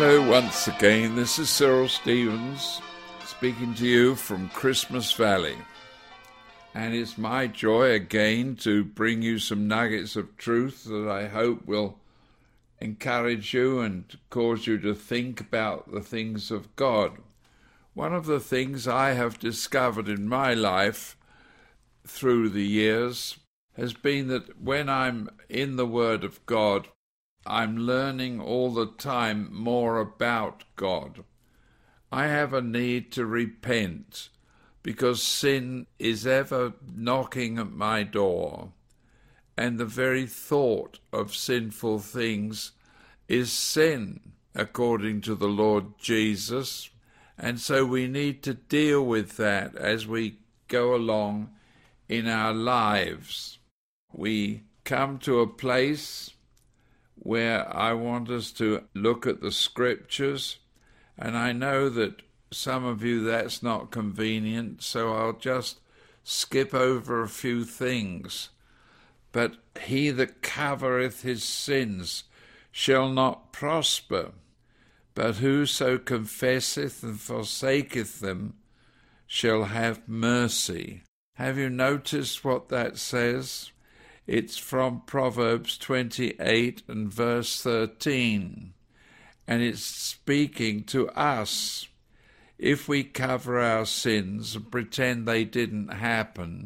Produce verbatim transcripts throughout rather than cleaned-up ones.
Hello once again, this is Cyril Stevens speaking to you from Christmas Valley. And it's my joy again to bring you some nuggets of truth that I hope will encourage you and cause you to think about the things of God. One of the things I have discovered in my life through the years has been that when I'm in the Word of God, I'm learning all the time more about God. I have a need to repent because sin is ever knocking at my door, and the very thought of sinful things is sin, according to the Lord Jesus, and so we need to deal with that as we go along in our lives. We come to a place where I want us to look at the scriptures, and I know that some of you that's not convenient, so I'll just skip over a few things. But he that covereth his sins shall not prosper, but whoso confesseth and forsaketh them shall have mercy. Have you noticed what that says? It's from Proverbs twenty-eight and verse thirteen, and it's speaking to us. If we cover our sins and pretend they didn't happen,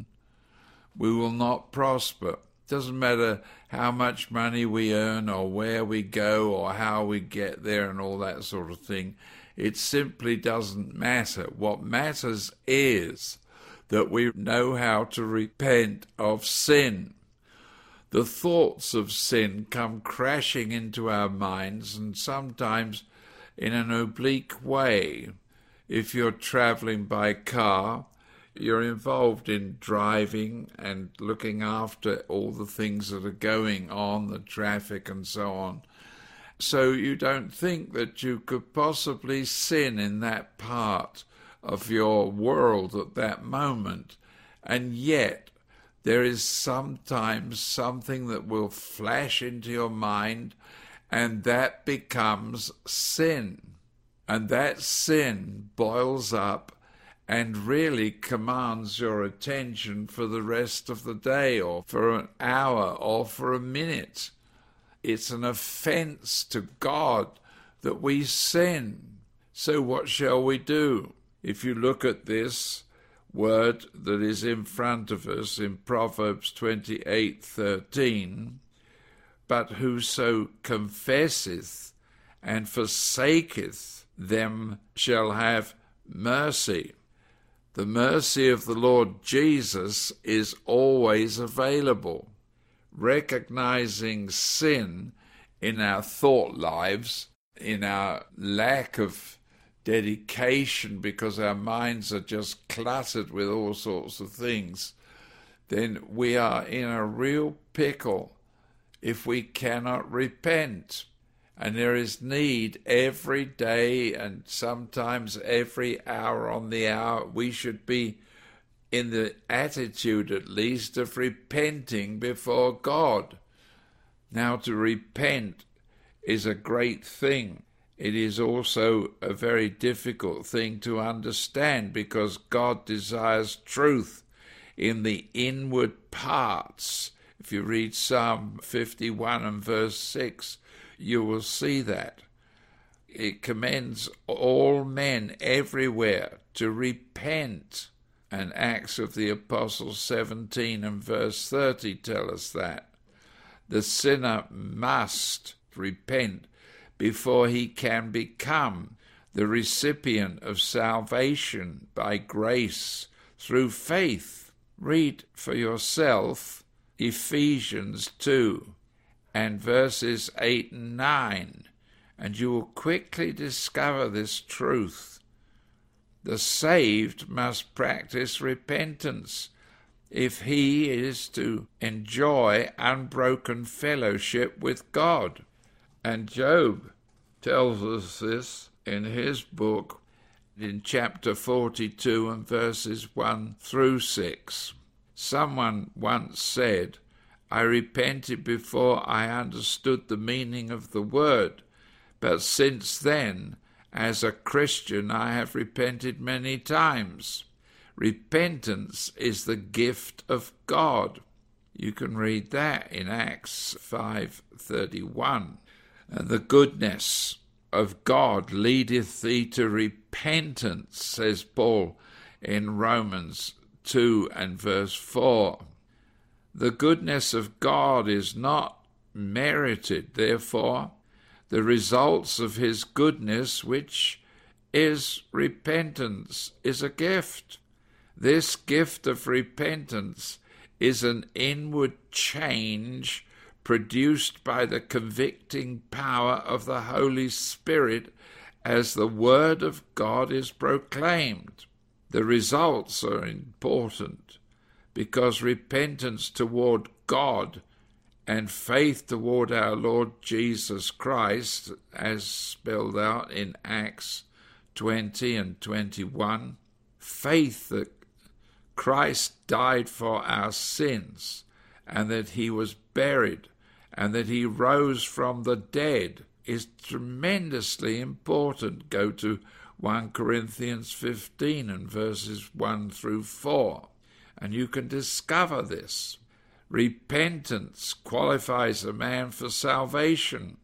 we will not prosper. Doesn't matter how much money we earn or where we go or how we get there and all that sort of thing. It simply doesn't matter. What matters is that we know how to repent of sin. The thoughts of sin come crashing into our minds, and sometimes in an oblique way. If you're traveling by car, you're involved in driving and looking after all the things that are going on, the traffic and so on. So you don't think that you could possibly sin in that part of your world at that moment, and yet there is sometimes something that will flash into your mind, and that becomes sin. And that sin boils up and really commands your attention for the rest of the day, or for an hour, or for a minute. It's an offense to God that we sin. So what shall we do? If you look at this word that is in front of us in Proverbs twenty-eight thirteen, but whoso confesseth and forsaketh them shall have mercy. The mercy of the Lord Jesus is always available. Recognizing sin in our thought lives, in our lack of dedication because our minds are just cluttered with all sorts of things, then we are in a real pickle if we cannot repent. And there is need every day and sometimes every hour on the hour. We should be in the attitude, at least, of repenting before God. Now, to repent is a great thing. It is also a very difficult thing to understand because God desires truth in the inward parts. If you read Psalm fifty-one and verse six, you will see that. It commends all men everywhere to repent. And Acts of the Apostles seventeen and verse thirty tell us that. The sinner must repent before he can become the recipient of salvation by grace through faith. Read for yourself Ephesians two and verses eight and nine, and you will quickly discover this truth. The saved must practice repentance if he is to enjoy unbroken fellowship with God. And Job tells us this in his book in chapter forty-two and verses one through six. Someone once said, "I repented before I understood the meaning of the word, But since then, as a Christian, I have repented many times. Repentance is the gift of God. You can read that in Acts five thirty-one. And the goodness of God leadeth thee to repentance, says Paul in Romans two and verse four. The goodness of God is not merited, therefore, the results of his goodness, which is repentance, is a gift. This gift of repentance is an inward change produced by the convicting power of the Holy Spirit as the Word of God is proclaimed. The results are important because repentance toward God and faith toward our Lord Jesus Christ, as spelled out in Acts twenty and twenty-one, faith that Christ died for our sins and that he was buried and that he rose from the dead is tremendously important. Go to First Corinthians fifteen and verses one through four, and you can discover this. Repentance qualifies a man for salvation,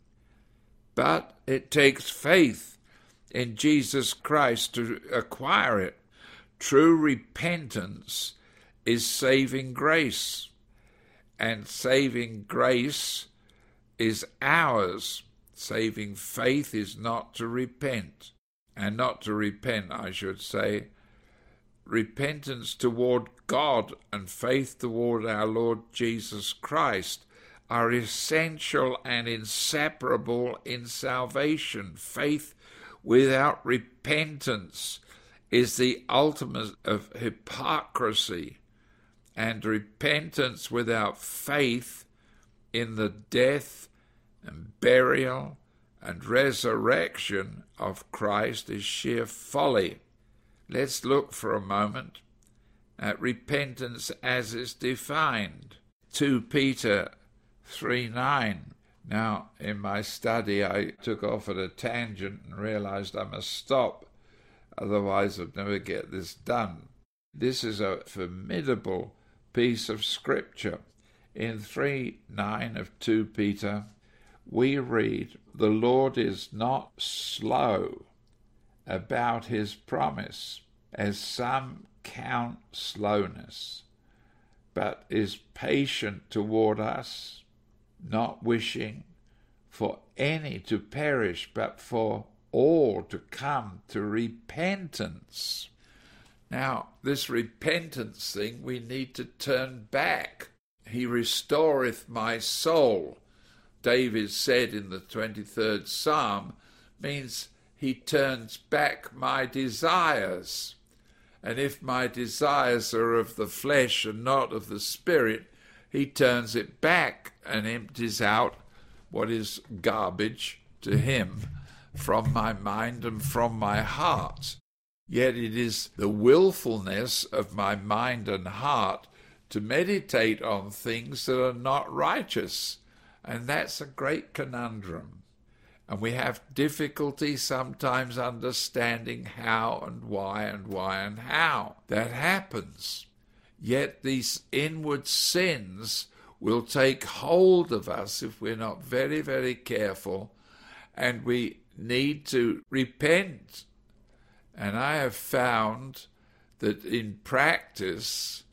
but it takes faith in Jesus Christ to acquire it. True repentance is saving grace, and saving grace is ours. Saving faith is not to repent, and not to repent, I should say. Repentance toward God and faith toward our Lord Jesus Christ are essential and inseparable in salvation. Faith without repentance is the ultimate of hypocrisy, and repentance without faith in the death and burial and resurrection of Christ is sheer folly. Let's look for a moment at repentance as it's defined. Second Peter three nine. Now, in my study, I took off at a tangent and realized I must stop, otherwise I'd never get this done. This is a formidable piece of scripture. In three nine of Second Peter, we read, "The Lord is not slow about his promise, as some count slowness, but is patient toward us, not wishing for any to perish, but for all to come to repentance." Now, this repentance thing, we need to turn back. He restoreth my soul, David said in the twenty-third Psalm, means he turns back my desires. And if my desires are of the flesh and not of the spirit, he turns it back and empties out what is garbage to him from my mind and from my heart. Yet it is the willfulness of my mind and heart to meditate on things that are not righteous. And that's a great conundrum. And we have difficulty sometimes understanding how and why and why and how that happens. Yet these inward sins will take hold of us if we're not very, very careful, and we need to repent. And I have found that in practice,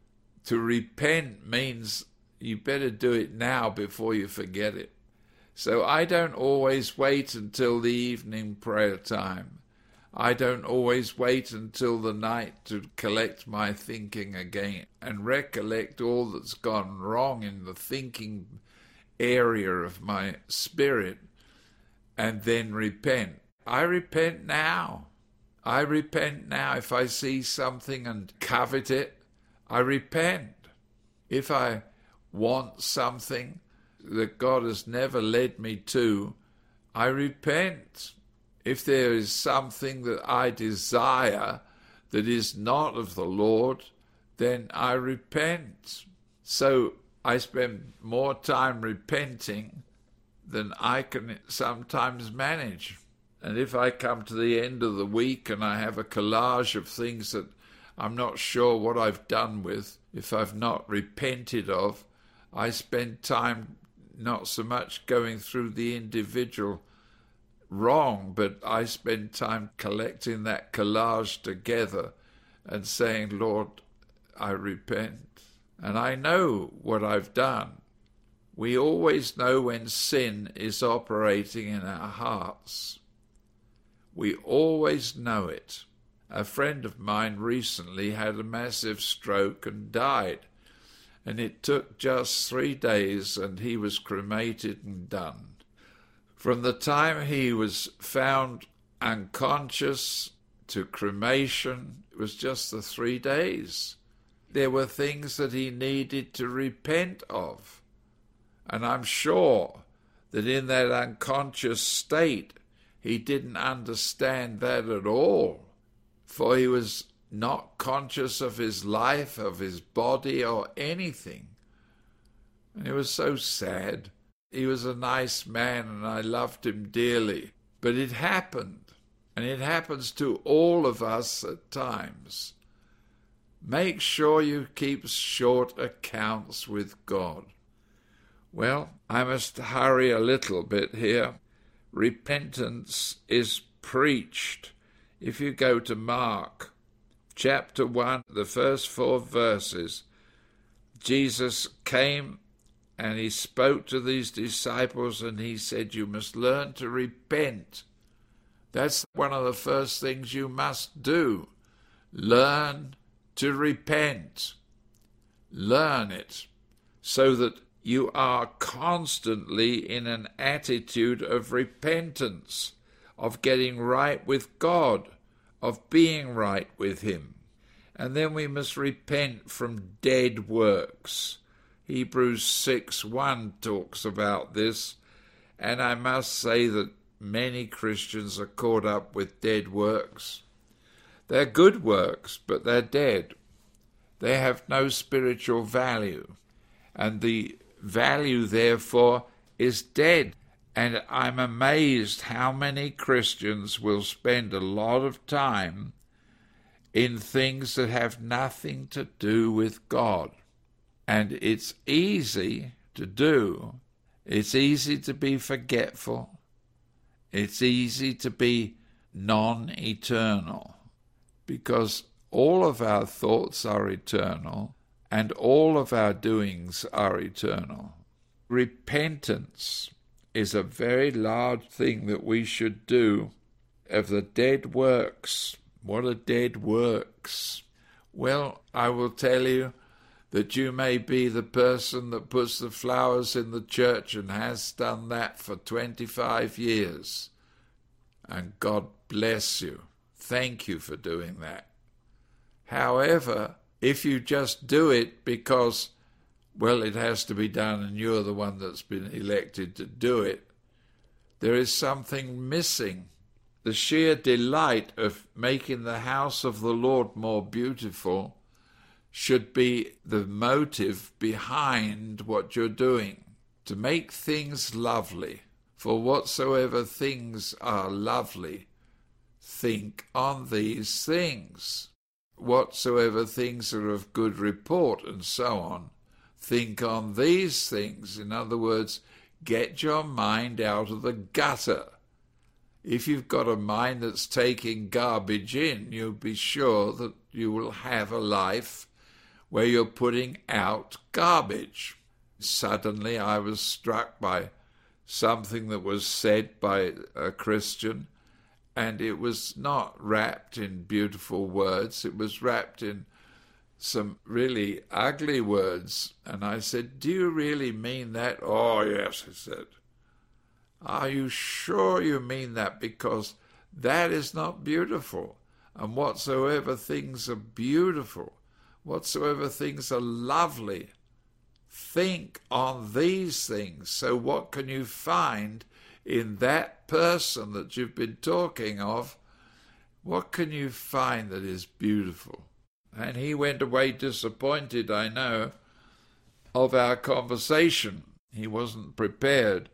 to repent means you better do it now before you forget it. So I don't always wait until the evening prayer time. I don't always wait until the night to collect my thinking again and recollect all that's gone wrong in the thinking area of my spirit and then repent. I repent now. I repent now. If I see something and covet it, I repent. If I want something that God has never led me to, I repent. If there is something that I desire that is not of the Lord, then I repent. So I spend more time repenting than I can sometimes manage. And if I come to the end of the week and I have a collage of things that I'm not sure what I've done with, if I've not repented of, I spend time not so much going through the individual wrong, but I spend time collecting that collage together and saying, Lord, I repent. And I know what I've done. We always know when sin is operating in our hearts. We always know it. A friend of mine recently had a massive stroke and died. And it took just three days and he was cremated and done. From the time he was found unconscious to cremation, it was just the three days. There were things that he needed to repent of. And I'm sure that in that unconscious state, he didn't understand that at all, for he was not conscious of his life, of his body, or anything. And it was so sad. He was a nice man, and I loved him dearly. But it happened, and it happens to all of us at times. Make sure you keep short accounts with God. Well, I must hurry a little bit here. Repentance is preached. If you go to Mark chapter one, the first four verses, Jesus came and he spoke to these disciples and he said, you must learn to repent. That's one of the first things you must do. Learn to repent. Learn it so that you are constantly in an attitude of repentance, of getting right with God, of being right with him. And then we must repent from dead works. Hebrews six one talks about this, and I must say that many Christians are caught up with dead works. They're good works, but they're dead. They have no spiritual value, and the value, therefore, is dead. And I'm amazed how many Christians will spend a lot of time in things that have nothing to do with God. And it's easy to do. It's easy to be forgetful. It's easy to be non-eternal, because all of our thoughts are eternal and all of our doings are eternal. Repentance is a very large thing that we should do of the dead works. What are dead works? Well, I will tell you that you may be the person that puts the flowers in the church and has done that for twenty-five years. And God bless you. Thank you for doing that. However, if you just do it because, well, it has to be done and you're the one that's been elected to do it, there is something missing. The sheer delight of making the house of the Lord more beautiful should be the motive behind what you're doing, to make things lovely. For whatsoever things are lovely, think on these things. Whatsoever things are of good report, and so on, think on these things. In other words, get your mind out of the gutter. If you've got a mind that's taking garbage in, you'll be sure that you will have a life where you're putting out garbage. Suddenly I was struck by something that was said by a Christian, and it was not wrapped in beautiful words. It was wrapped in some really ugly words. And I said, do you really mean that? Oh, yes, he said. Are you sure you mean that? Because that is not beautiful. And whatsoever things are beautiful, whatsoever things are lovely, think on these things. So what can you find in that person that you've been talking of? What can you find that is beautiful? And he went away disappointed, I know, of our conversation. He wasn't prepared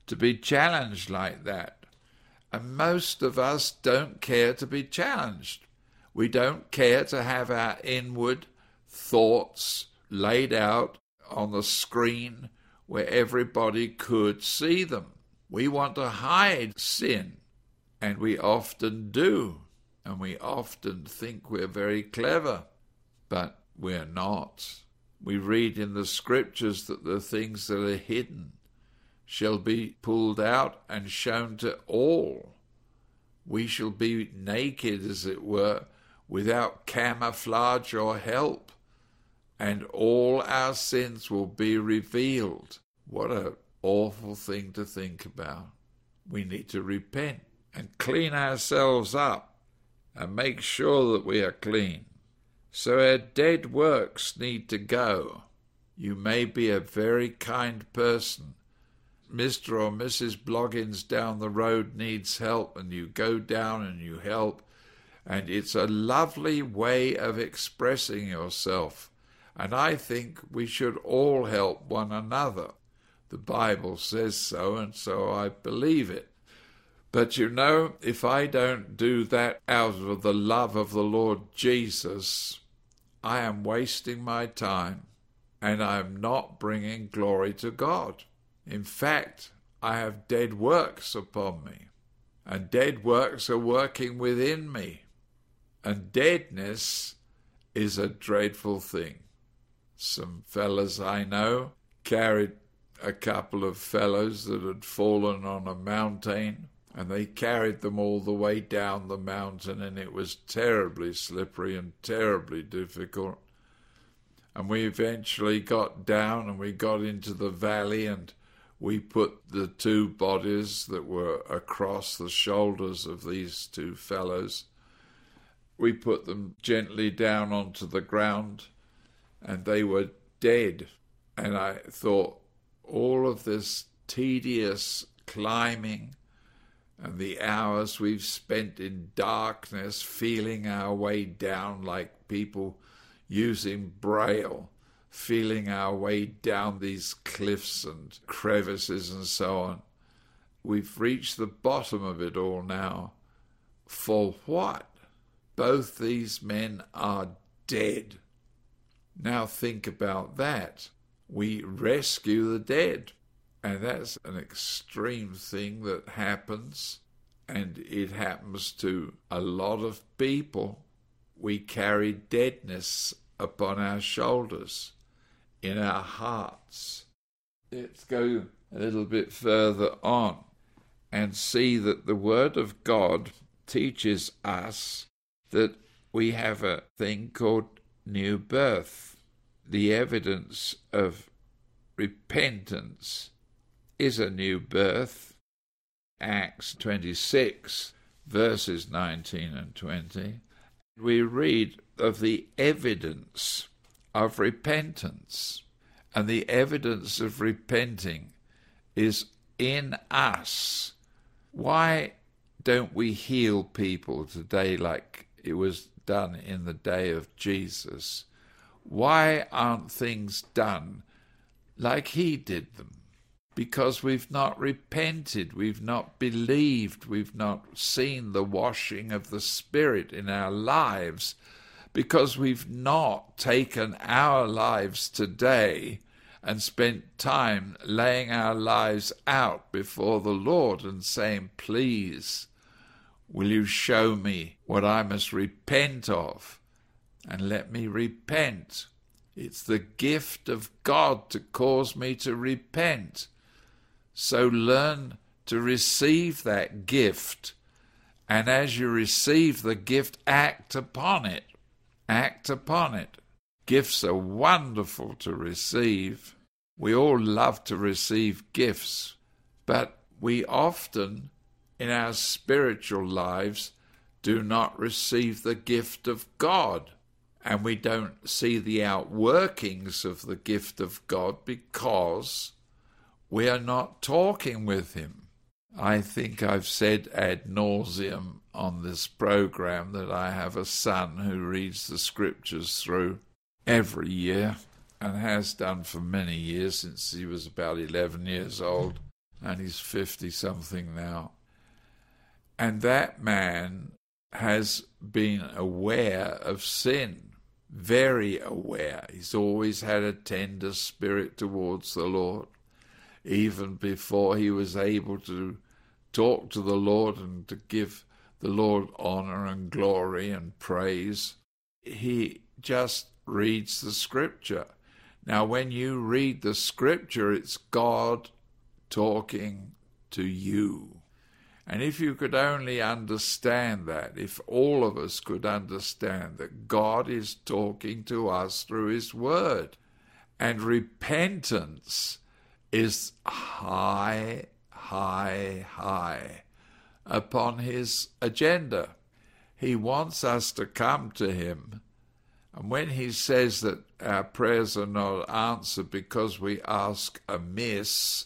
to be challenged like that. And most of us don't care to be challenged. We don't care to have our inward thoughts laid out on the screen where everybody could see them. We want to hide sin, and we often do, and we often think we're very clever, but we're not. We read in the scriptures that the things that are hidden shall be pulled out and shown to all. We shall be naked, as it were, without camouflage or help, and all our sins will be revealed. What an awful thing to think about. We need to repent and clean ourselves up and make sure that we are clean. So our dead works need to go. You may be a very kind person. Mister or Missus Bloggins down the road needs help, and you go down and you help. And it's a lovely way of expressing yourself. And I think we should all help one another. The Bible says so, and so I believe it. But you know, if I don't do that out of the love of the Lord Jesus, I am wasting my time, and I am not bringing glory to God. In fact, I have dead works upon me, and dead works are working within me. And deadness is a dreadful thing. Some fellas I know carried a couple of fellows that had fallen on a mountain, and they carried them all the way down the mountain, and it was terribly slippery and terribly difficult. And we eventually got down and we got into the valley, and we put the two bodies that were across the shoulders of these two fellows, we put them gently down onto the ground, and they were dead. And I thought, all of this tedious climbing and the hours we've spent in darkness feeling our way down like people using braille, feeling our way down these cliffs and crevices and so on. We've reached the bottom of it all now. For what? Both these men are dead. Now think about that. We rescue the dead. And that's an extreme thing that happens. And it happens to a lot of people. We carry deadness upon our shoulders, in our hearts. Let's go a little bit further on and see that the Word of God teaches us that we have a thing called new birth. The evidence of repentance is a new birth. Acts twenty-six, verses nineteen and twenty. We read of the evidence of repentance. And the evidence of repenting is in us. Why don't we heal people today like it was done in the day of Jesus? Why aren't things done like he did them? Because we've not repented, we've not believed, we've not seen the washing of the Spirit in our lives, because we've not taken our lives today and spent time laying our lives out before the Lord and saying, please, will you show me what I must repent of? And let me repent. It's the gift of God to cause me to repent. So learn to receive that gift. And as you receive the gift, act upon it. Act upon it. Gifts are wonderful to receive. We all love to receive gifts. But we often, in our spiritual lives, do not receive the gift of God. And we don't see the outworkings of the gift of God because we are not talking with him. I think I've said ad nauseum on this program that I have a son who reads the scriptures through every year and has done for many years since he was about eleven years old. and he's fifty-something now. And that man has been aware of sin, very aware. He's always had a tender spirit towards the Lord, even before he was able to talk to the Lord and to give the Lord honor and glory and praise. He just reads the scripture. Now, when you read the scripture, it's God talking to you. And if you could only understand that, if all of us could understand that God is talking to us through his word, and repentance is high, high, high upon his agenda. He wants us to come to him. And when he says that our prayers are not answered because we ask amiss,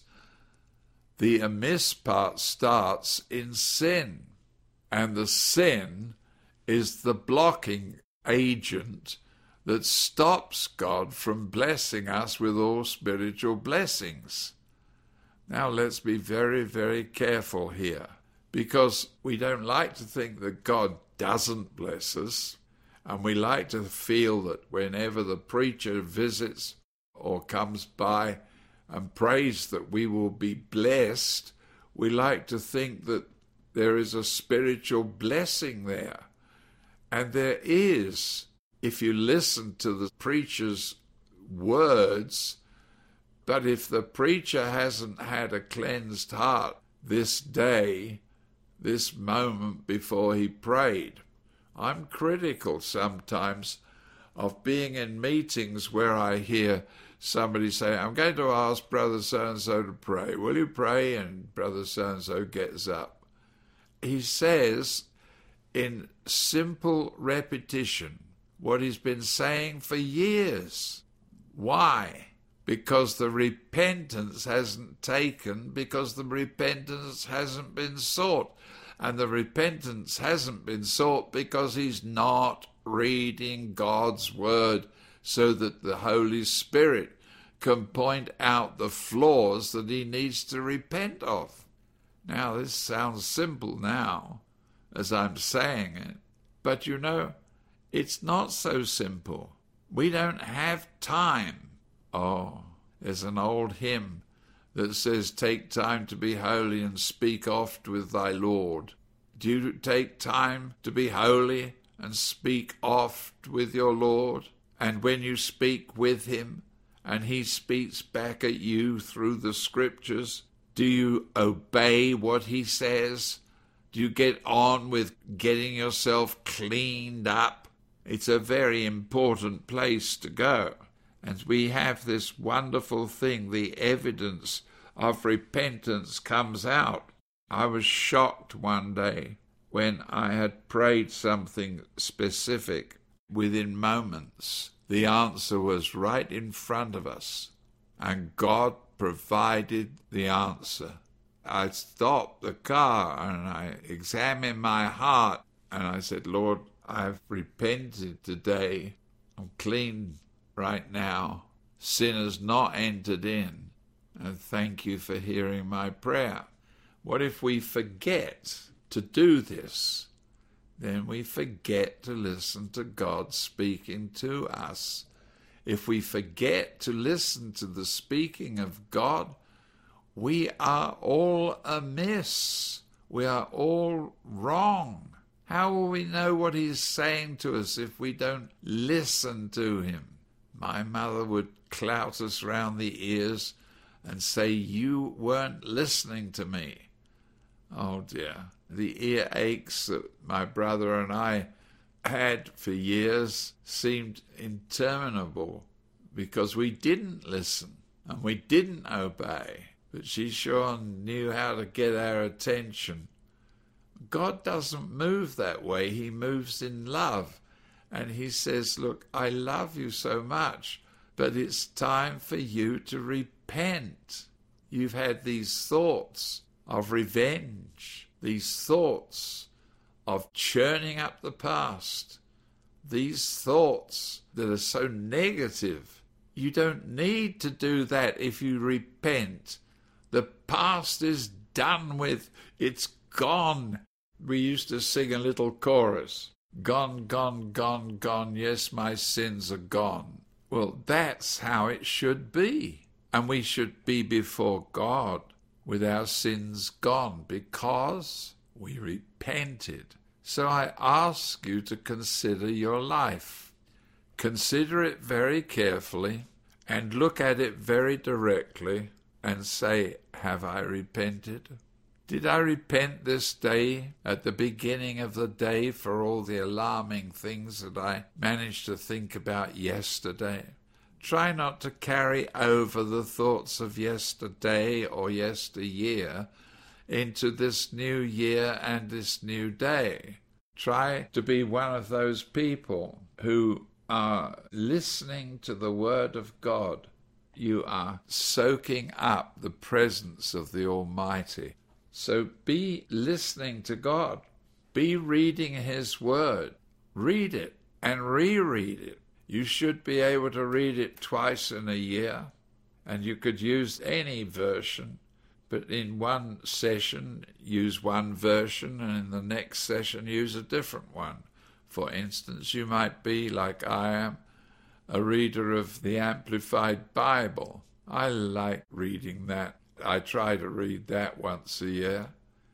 the amiss part starts in sin. And the sin is the blocking agent that stops God from blessing us with all spiritual blessings. Now let's be very, very careful here, because we don't like to think that God doesn't bless us, and we like to feel that whenever the preacher visits or comes by and prays that we will be blessed, we like to think that there is a spiritual blessing there. And there is, if you listen to the preacher's words. But if the preacher hasn't had a cleansed heart this day, this moment before he prayed, I'm critical sometimes of being in meetings where I hear somebody say, I'm going to ask Brother so-and-so to pray. Will you pray? And Brother so-and-so gets up. He says in simple repetition what he's been saying for years. Why? Because the repentance hasn't taken, because the repentance hasn't been sought. And the repentance hasn't been sought because he's not reading God's word so that the Holy Spirit can point out the flaws that he needs to repent of. Now, this sounds simple now, as I'm saying it, but you know, it's not so simple. We don't have time. Oh, there's an old hymn that says, take time to be holy and speak oft with thy Lord. Do you take time to be holy and speak oft with your Lord? And when you speak with him and he speaks back at you through the scriptures, do you obey what he says? Do you get on with getting yourself cleaned up? It's a very important place to go. And we have this wonderful thing, the evidence of repentance comes out. I was shocked one day when I had prayed something specific. Within moments, the answer was right in front of us, and God provided the answer. I stopped the car and I examined my heart, and I said, Lord, I've repented today. I'm clean right now. Sin has not entered in, and thank you for hearing my prayer. What if we forget to do this? Then we forget to listen to God speaking to us. If we forget to listen to the speaking of God, we are all amiss. We are all wrong. How will we know what he's saying to us if we don't listen to him? My mother would clout us round the ears and say, you weren't listening to me. Oh dear. The earaches that my brother and I had for years seemed interminable because we didn't listen and we didn't obey. But she sure knew how to get our attention. God doesn't move that way. He moves in love. And he says, look, I love you so much, but it's time for you to repent. You've had these thoughts of revenge, these thoughts of churning up the past, these thoughts that are so negative. You don't need to do that if you repent. The past is done with. It's gone. We used to sing a little chorus. Gone, gone, gone, gone. Yes, my sins are gone. Well, that's how it should be. And we should be before God with our sins gone because we repented. So I ask you to consider your life. Consider it very carefully and look at it very directly and say, have I repented? Did I repent this day at the beginning of the day for all the alarming things that I managed to think about yesterday? Try not to carry over the thoughts of yesterday or yesteryear into this new year and this new day. Try to be one of those people who are listening to the Word of God. You are soaking up the presence of the Almighty. So be listening to God. Be reading His Word. Read it and reread it. You should be able to read it twice in a year, and you could use any version, but in one session use one version, and in the next session use a different one. For instance, you might be, like I am, a reader of the Amplified Bible. I like reading that. I try to read that once a year,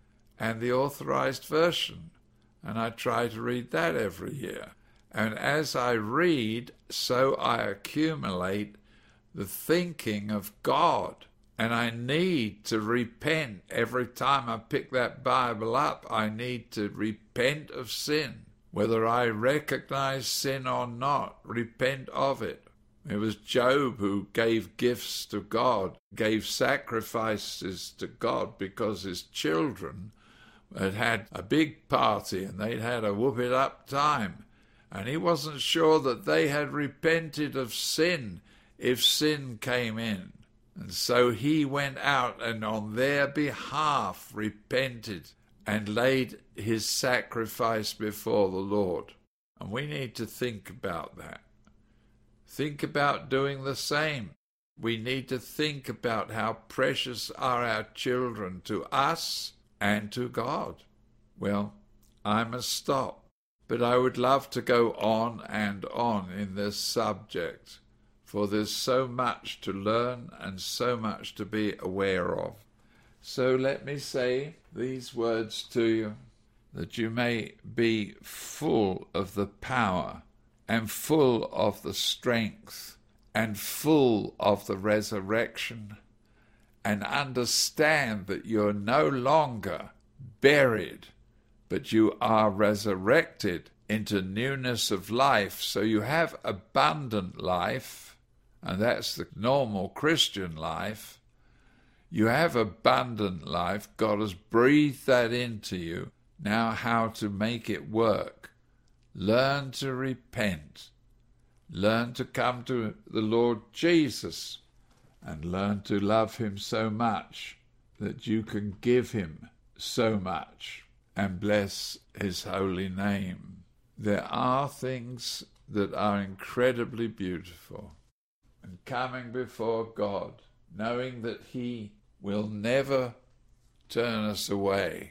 and the Authorized Version, and I try to read that every year. And as I read, so I accumulate the thinking of God. And I need to repent. Every time I pick that Bible up, I need to repent of sin. Whether I recognize sin or not, repent of it. It was Job who gave gifts to God, gave sacrifices to God because his children had had a big party and they'd had a whoop-it-up time. And he wasn't sure that they had repented of sin if sin came in. And so he went out and on their behalf repented and laid his sacrifice before the Lord. And we need to think about that. Think about doing the same. We need to think about how precious are our children to us and to God. Well, I must stop. But I would love to go on and on in this subject, for there's so much to learn and so much to be aware of. So let me say these words to you, that you may be full of the power and full of the strength and full of the resurrection, and understand that you're no longer buried, but you are resurrected into newness of life. So you have abundant life, and that's the normal Christian life. You have abundant life. God has breathed that into you. Now how to make it work. Learn to repent. Learn to come to the Lord Jesus, and learn to love him so much that you can give him so much and bless his holy name. There are things that are incredibly beautiful. And coming before God, knowing that he will never turn us away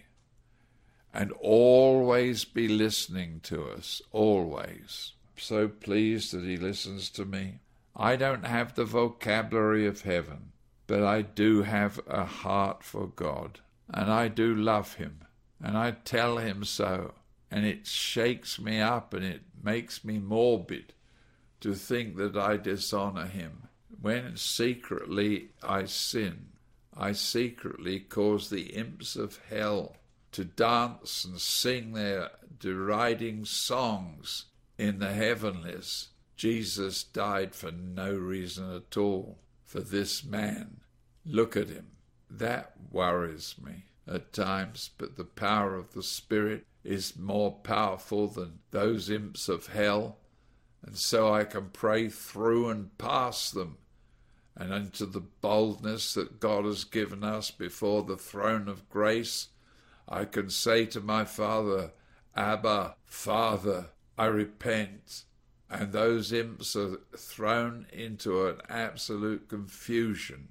and always be listening to us, always. I'm so pleased that he listens to me. I don't have the vocabulary of heaven, but I do have a heart for God, and I do love him. And I tell him so, and it shakes me up and it makes me morbid to think that I dishonor him. When secretly I sin, I secretly cause the imps of hell to dance and sing their deriding songs in the heavenlies. Jesus died for no reason at all for this man. Look at him. That worries me at times, but the power of the Spirit is more powerful than those imps of hell, and so I can pray through and past them and into the boldness that God has given us before the throne of grace. I can say to my Father, Abba, Father, I repent, and those imps are thrown into an absolute confusion.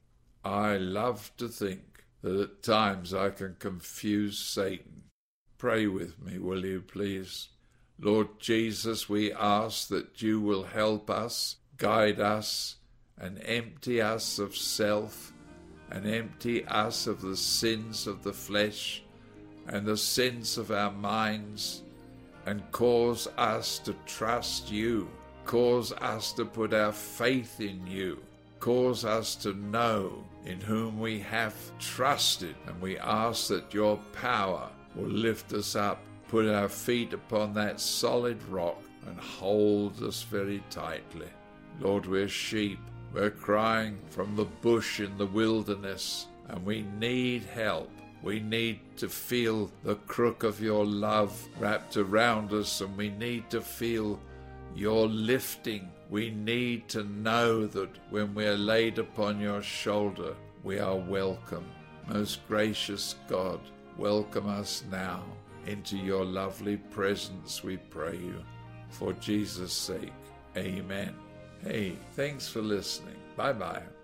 I love to think that at times I can confuse Satan. Pray with me, will you please? Lord Jesus, we ask that you will help us, guide us, and empty us of self, and empty us of the sins of the flesh and the sins of our minds, and cause us to trust you, cause us to put our faith in you, cause us to know in whom we have trusted, and we ask that your power will lift us up, put our feet upon that solid rock, and hold us very tightly. Lord, we're sheep. We're crying from the bush in the wilderness, and we need help. We need to feel the crook of your love wrapped around us, and we need to feel your lifting. We need to know that when we are laid upon your shoulder, we are welcome. Most gracious God, welcome us now into your lovely presence, we pray you. For Jesus' sake, amen. Hey, thanks for listening. Bye-bye.